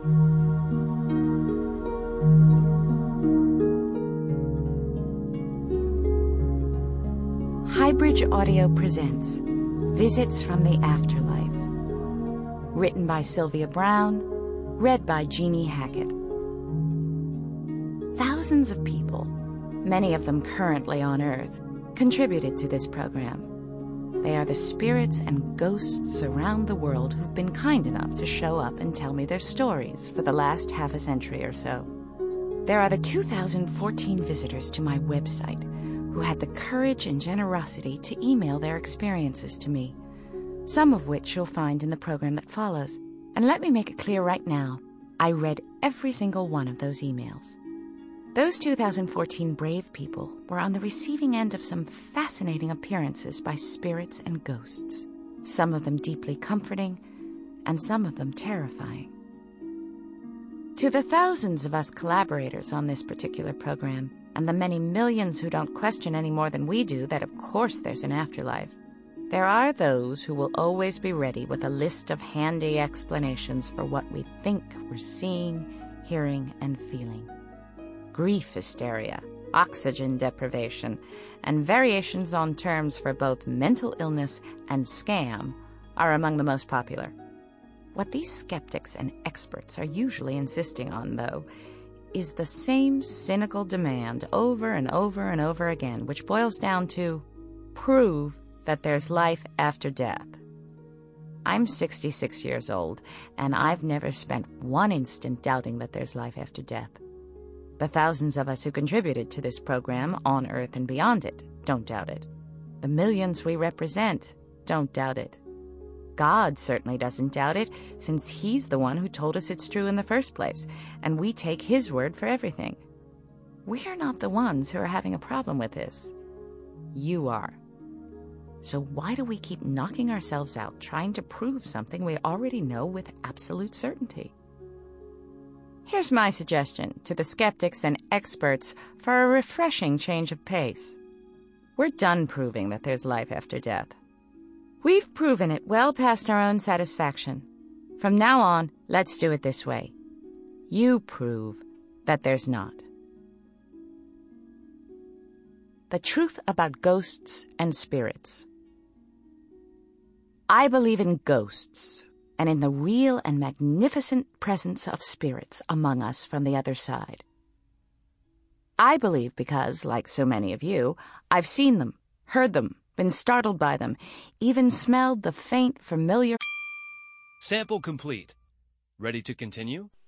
Highbridge Audio presents Visits from the Afterlife. Written by Sylvia Brown, read by Jeannie Hackett. Thousands of people, many of them currently on Earth, contributed to this program. They are the spirits and ghosts around the world who've been kind enough to show up and tell me their stories for the last half a century or so. There are the 2,014 visitors to my website who had the courage and generosity to email their experiences to me, some of which you'll find in the program that follows. And let me make it clear right now, I read every single one of those emails. Those 2014 brave people were on the receiving end of some fascinating appearances by spirits and ghosts, some of them deeply comforting, and some of them terrifying. To the thousands of us collaborators on this particular program, and the many millions who don't question any more than we do that of course there's an afterlife, there are those who will always be ready with a list of handy explanations for what we think we're seeing, hearing, and feeling. Grief hysteria, oxygen deprivation, and variations on terms for both mental illness and scam are among the most popular. What these skeptics and experts are usually insisting on, though, is the same cynical demand over and over and over again, which boils down to prove that there's life after death. I'm 66 years old, and I've never spent one instant doubting that there's life after death. The thousands of us who contributed to this program on Earth and beyond it don't doubt it. The millions we represent don't doubt it. God certainly doesn't doubt it, since he's the one who told us it's true in the first place, and we take his word for everything. We're not the ones who are having a problem with this. You are. So why do we keep knocking ourselves out trying to prove something we already know with absolute certainty? Here's my suggestion to the skeptics and experts for a refreshing change of pace. We're done proving that there's life after death. We've proven it well past our own satisfaction. From now on, let's do it this way. You prove that there's not. The truth about ghosts and spirits. I believe in ghosts and in the real and magnificent presence of spirits among us from the other side. I believe because, like so many of you, I've seen them, heard them, been startled by them, even smelled the faint, familiar... Sample complete. Ready to continue?